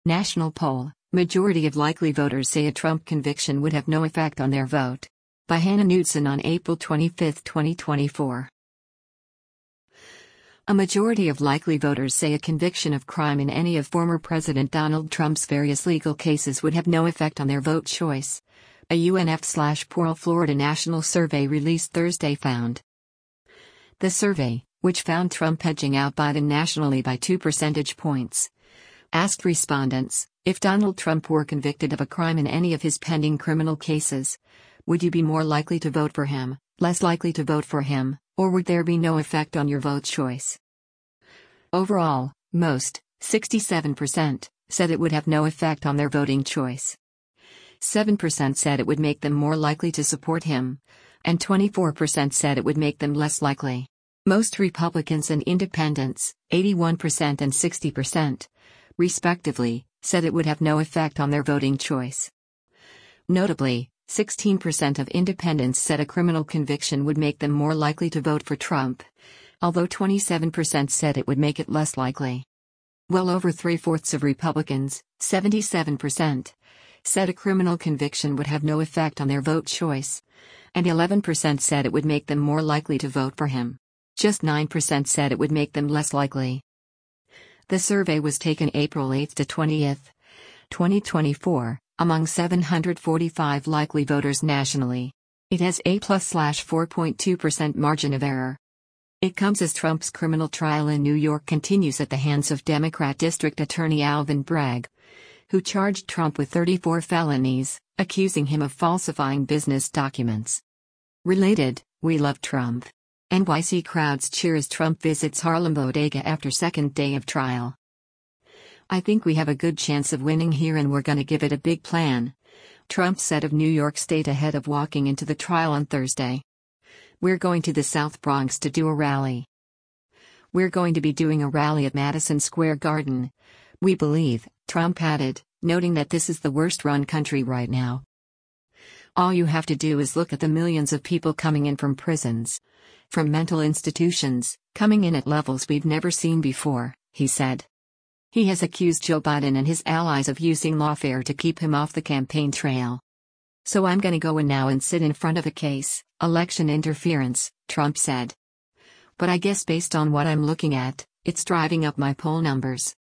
National poll, majority of likely voters say a Trump conviction would have no effect on their vote. By Hannah Knudsen on April 25, 2024. A majority of likely voters say a conviction of crime in any of former President Donald Trump's various legal cases would have no effect on their vote choice. A UNF/Pearl, Florida national survey released Thursday found. The survey, which found Trump edging out Biden nationally by 2 percentage points, asked respondents, if Donald Trump were convicted of a crime in any of his pending criminal cases, would you be more likely to vote for him, less likely to vote for him, or would there be no effect on your vote choice? Overall, most, 67%, said it would have no effect on their voting choice. 7% said it would make them more likely to support him, and 24% said it would make them less likely. Most Republicans and independents, 81% and 60%, respectively, said it would have no effect on their voting choice. Notably, 16% of independents said a criminal conviction would make them more likely to vote for Trump, although 27% said it would make it less likely. Well over 3/4 of Republicans, 77%, said a criminal conviction would have no effect on their vote choice, and 11% said it would make them more likely to vote for him. Just 9% said it would make them less likely. The survey was taken April 8 to 20, 2024, among 745 likely voters nationally. It has a +/4.2% margin of error. It comes as Trump's criminal trial in New York continues at the hands of Democrat District Attorney Alvin Bragg, who charged Trump with 34 felonies, accusing him of falsifying business documents. Related, we love Trump. NYC crowds cheer as Trump visits Harlem Bodega after second day of trial. I think we have a good chance of winning here and we're gonna give it a big plan, Trump said of New York State ahead of walking into the trial on Thursday. We're going to the South Bronx to do a rally. We're going to be doing a rally at Madison Square Garden, we believe, Trump added, noting that this is the worst-run country right now. All you have to do is look at the millions of people coming in from prisons, from mental institutions, coming in at levels we've never seen before, he said. He has accused Joe Biden and his allies of using lawfare to keep him off the campaign trail. So I'm gonna go in now and sit in front of a case, election interference, Trump said. But I guess based on what I'm looking at, it's driving up my poll numbers.